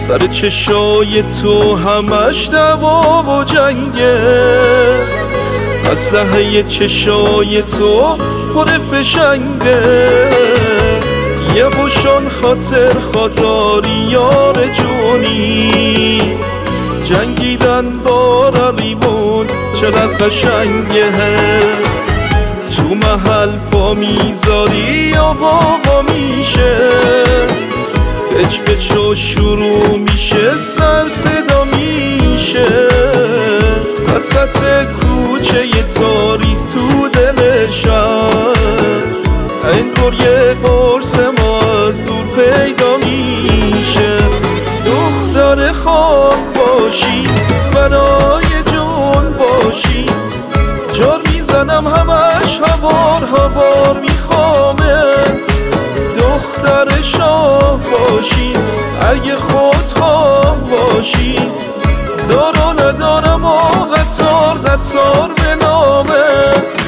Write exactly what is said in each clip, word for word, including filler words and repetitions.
سر چشای تو همش دعوا و جنگه، اسلحه چشای تو پر فشنگه. یه خوشان خاطر خودداری یار جونی، جنگیدن با رقیبون چقدر قشنگه. تو محل پا میذاری یا بابا میشه، پچ پچ و شروع میشه، سر صدا میشه. وسط کوچه ی تاریک تو دل شهر، انگار یه قرص ما از دور پیدا میشه. دختر خواب باشی، برای جون باشی، جار میزنم همش هوار هوار میخوامت. دختر شاه باشی، اگه خودخواه باشی، دار و ندارم و قطار قطار به نامت.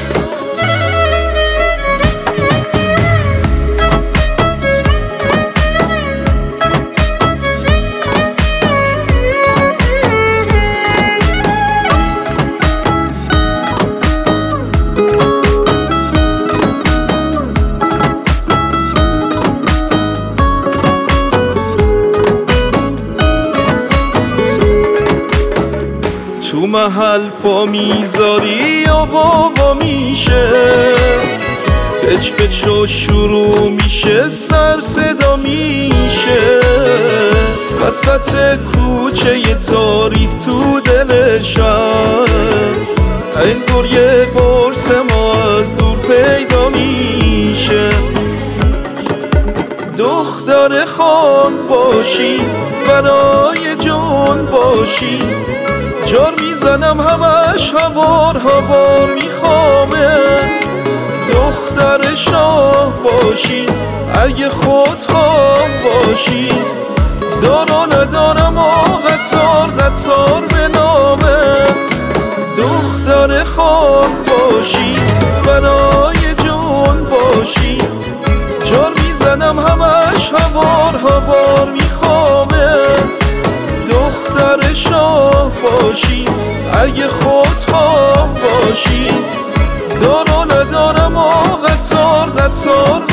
تو محل پا میذاری یا بابا میشه، پچ پچ و شروع میشه، سر صدا میشه. وسط کوچه ی تاریک تو دل شهر، انگار یه قرص ما از دور پیدا میشه. دختر خان باشی، برای جون باشی، جار میزنم همش هوار هوار میخوامت. دختر شاه باشی، اگه خودخواه باشی، دار و ندارم و قطار قطار به نامت. دختر خان باشی، برای جون باشی، جار میزنم همش هوار هوار میخوامت. دختر شاه باشی، اگه خودخواه باشی، دار و ندارم و قطار قطار